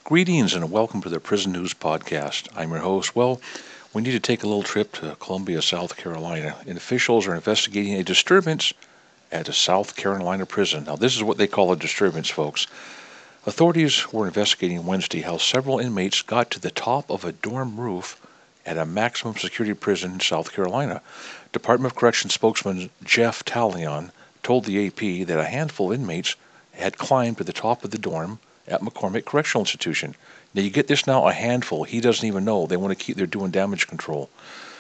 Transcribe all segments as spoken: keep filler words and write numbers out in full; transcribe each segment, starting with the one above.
Greetings and welcome to the Prison News Podcast. I'm your host. Well, we need to take a little trip to Columbia, South Carolina, and officials are investigating a disturbance at a South Carolina prison. Now, this is what they call a disturbance, folks. Authorities were investigating Wednesday how several inmates got to the top of a dorm roof at a maximum security prison in South Carolina. Department of Corrections spokesman Jeff Talion told the A P that a handful of inmates had climbed to the top of the dorm at McCormick Correctional Institution. Now you get this now, a handful. He doesn't even know. They want to keep, they're doing damage control.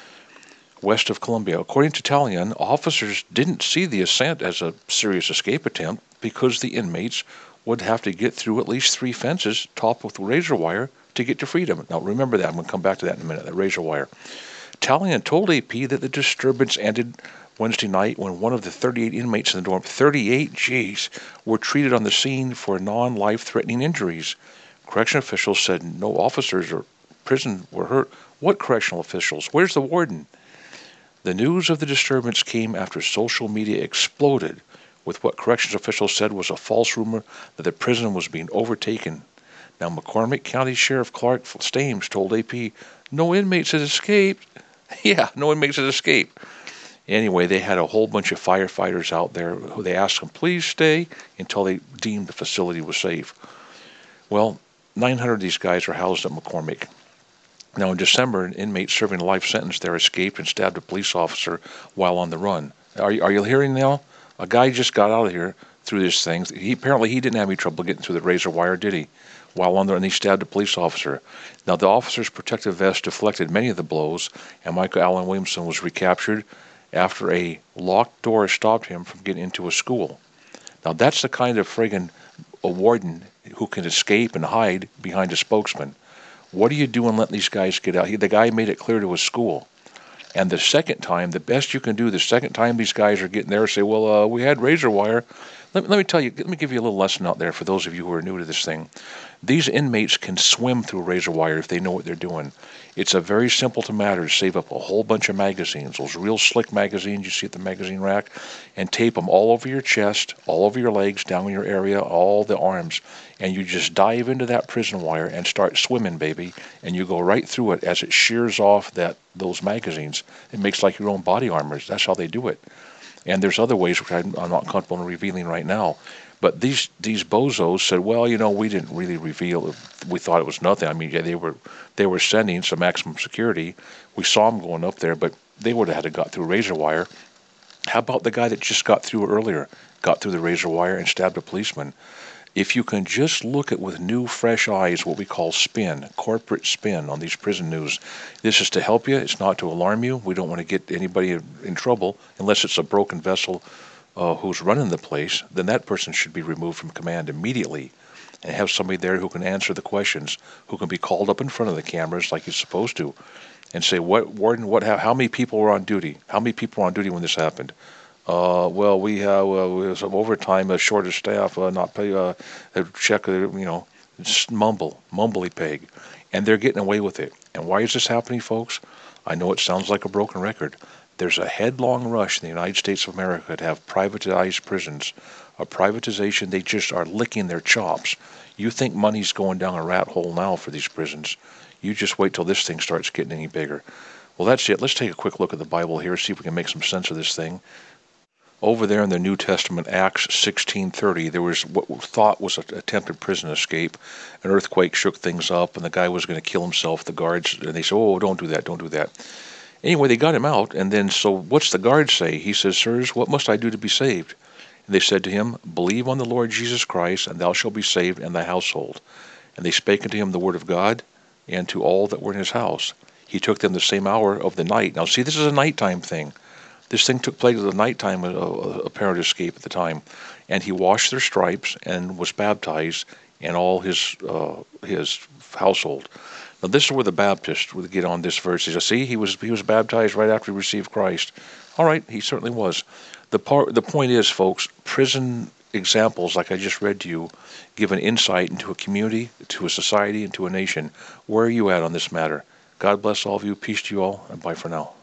West of Columbia. According to Talion, officers didn't see the ascent as a serious escape attempt because the inmates would have to get through at least three fences topped with razor wire to get to freedom. Now remember that. I'm going to come back to that in a minute, the razor wire. Talion told A P that the disturbance ended Wednesday night when one of the thirty-eight inmates in the dorm, thirty-eight, geez, were treated on the scene for non-life-threatening injuries. Correction officials said no officers or prison were hurt. What correctional officials? Where's the warden? The news of the disturbance came after social media exploded with what corrections officials said was a false rumor that the prison was being overtaken. Now, McCormick County Sheriff Clark Stames told A P, no inmates had escaped. Yeah, no inmates had escaped. Anyway, they had a whole bunch of firefighters out there who they asked them, please stay until they deemed the facility was safe. Well, nine hundred of these guys are housed at McCormick. Now, in December, an inmate serving a life sentence there escaped and stabbed a police officer while on the run. Are you, are you hearing now? A guy just got out of here through this thing. He apparently he didn't have any trouble getting through the razor wire, did he? While on there, and he stabbed a police officer. Now, the officer's protective vest deflected many of the blows, and Michael Allen Williamson was recaptured after a locked door stopped him from getting into a school. Now, that's the kind of friggin' a warden who can escape and hide behind a spokesman. What are you doing letting these guys get out? He, the guy made it clear to his school. And the second time, the best you can do, the second time these guys are getting there, say, well, uh, we had razor wire. Let, let me tell you, let me give you a little lesson out there for those of you who are new to this thing. These inmates can swim through razor wire if they know what they're doing. It's a very simple to matter to save up a whole bunch of magazines, those real slick magazines you see at the magazine rack, and tape them all over your chest, all over your legs, down your area, all the arms, and you just dive into that prison wire and start swimming, baby, and you go right through it as it shears off that those magazines. It makes like your own body armor. That's how they do it. And there's other ways which I'm, I'm not comfortable in revealing right now. But these these bozos said, well, you know, we didn't really reveal. We thought it was nothing. I mean, yeah, they were they were sending some maximum security. We saw them going up there, but they would have had to got through razor wire. How about the guy that just got through earlier, got through the razor wire and stabbed a policeman? If you can just look at with new, fresh eyes, what we call spin, corporate spin on these prison news. This is to help you. It's not to alarm you. We don't want to get anybody in trouble unless it's a broken vessel uh, who's running the place. Then that person should be removed from command immediately and have somebody there who can answer the questions, who can be called up in front of the cameras like he's supposed to and say, what, Warden, what, how, how many people were on duty? How many people were on duty when this happened? Uh, well, we have uh, we have some overtime, a shorter staff, uh, not pay, uh, check, uh, you know, just mumble, mumbly peg, and they're getting away with it. And why is this happening, folks? I know it sounds like a broken record. There's a headlong rush in the United States of America to have privatized prisons. A privatization, they just are licking their chops. You think money's going down a rat hole now for these prisons. You just wait till this thing starts getting any bigger. Well, that's it. Let's take a quick look at the Bible here, see if we can make some sense of this thing. Over there in the New Testament, Acts sixteen thirty, there was what was thought was an attempted prison escape. An earthquake shook things up, and the guy was going to kill himself. The guards, and they said, oh, don't do that, don't do that. Anyway, they got him out, and then, so what's the guard say? He says, sirs, what must I do to be saved? And they said to him, believe on the Lord Jesus Christ, and thou shalt be saved and thy household. And they spake unto him the word of God, and to all that were in his house. He took them the same hour of the night. Now, see, this is a nighttime thing. This thing took place at the nighttime, a, a apparent escape at the time. And he washed their stripes and was baptized, and all his uh, his household. Now, this is where the Baptists would get on this verse. He says, see, he was he was baptized right after he received Christ. All right, he certainly was. The part, the point is, folks, prison examples like I just read to you give an insight into a community, to a society, and to a nation. Where are you at on this matter? God bless all of you. Peace to you all, and bye for now.